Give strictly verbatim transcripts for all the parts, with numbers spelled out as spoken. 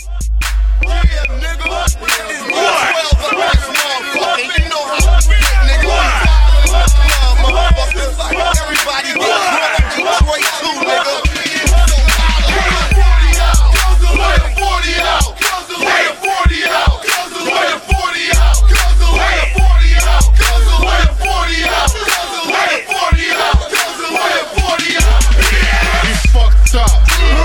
Yeah, nigga. It's twelve o'clock, motherfucker. You know how we get, nigga. We fly in the club, motherfuckers. Everybody get drunk in Detroit too, nigga. forty out. Lay a forty out. Lay a forty out. Lay a forty out. Lay a forty out. Lay a forty out. Lay a forty out. You fucked up.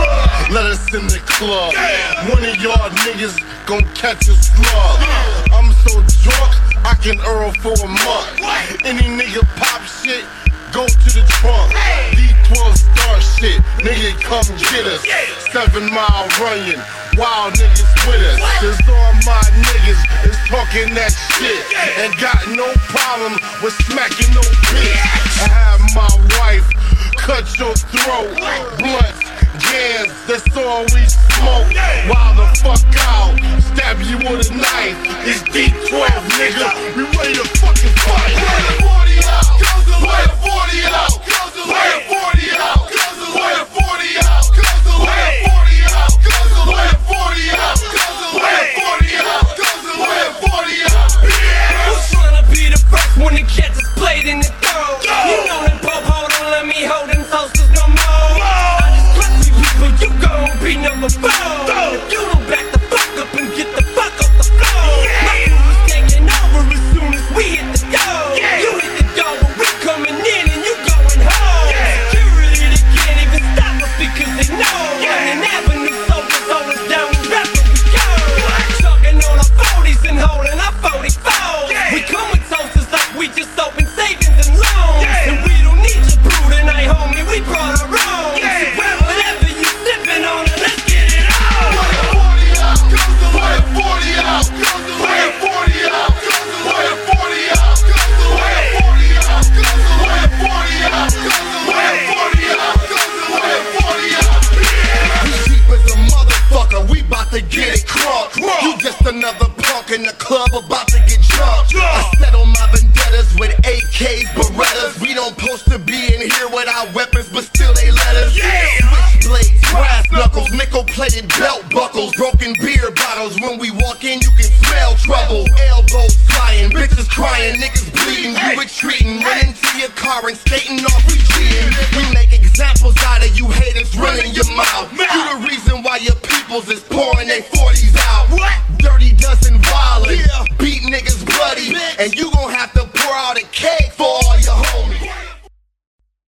Let us in the club. One of y'all niggas gon' catch a slug. I'm so drunk, I can earl for a month. Any nigga pop shit, go to the trunk. D twelve star shit, nigga come get us. Seven mile running, wild niggas with us. Cause all my niggas is talking that shit and got no problem with smacking no bitch. I have my wife cut your throat, blunts, gans, that's all we smoke. Wild the fuck out, stab you with a knife. It's D twelve, nigga, we ready to fucking fight. Lay a forty out, lay a forty out, lay a forty out, lay a forty out, lay a forty out, lay a forty out, lay a forty out, lay a forty out. Who's tryna be the first one to catch us played in the throat? You know them pop, hold on, let me hold them toasters no more. I just cut you people, you gon' be number four. If you don't back the fuck up and get the fuck off the floor, my crew is taking over as soon as we hit the door. You hit the door, but we coming in and you going home. Security, they can't even stop us because they know. Running Avenue soldiers hold us down and rap where we go. Talking on our forties and holding our forty-fours. We come with toasters like we just opened savings and loans. And we don't need your brew tonight, homie, we brought our own. So grab whatever you sipping on and let's get it on. Lay a forty out, lay a forty out, lay a forty out, lay a forty out, lay a forty out, lay a forty out, lay a forty out, lay a forty out. We cheap as a motherfucker, we bout to get it crunk. You just another punk in the club about to get drunk. I settle my vendettas with A Ks, Berettas. We don't supposed to be in here with our weapons, but still they let us. Switchblades, brass knuckles, nickel-plated belt buckles, broken beer bottles. When we walk in, you can smell trouble. Elbows flying, bitches crying, niggas bleeding. You retreating, running to your car and skating off. We cheating. We making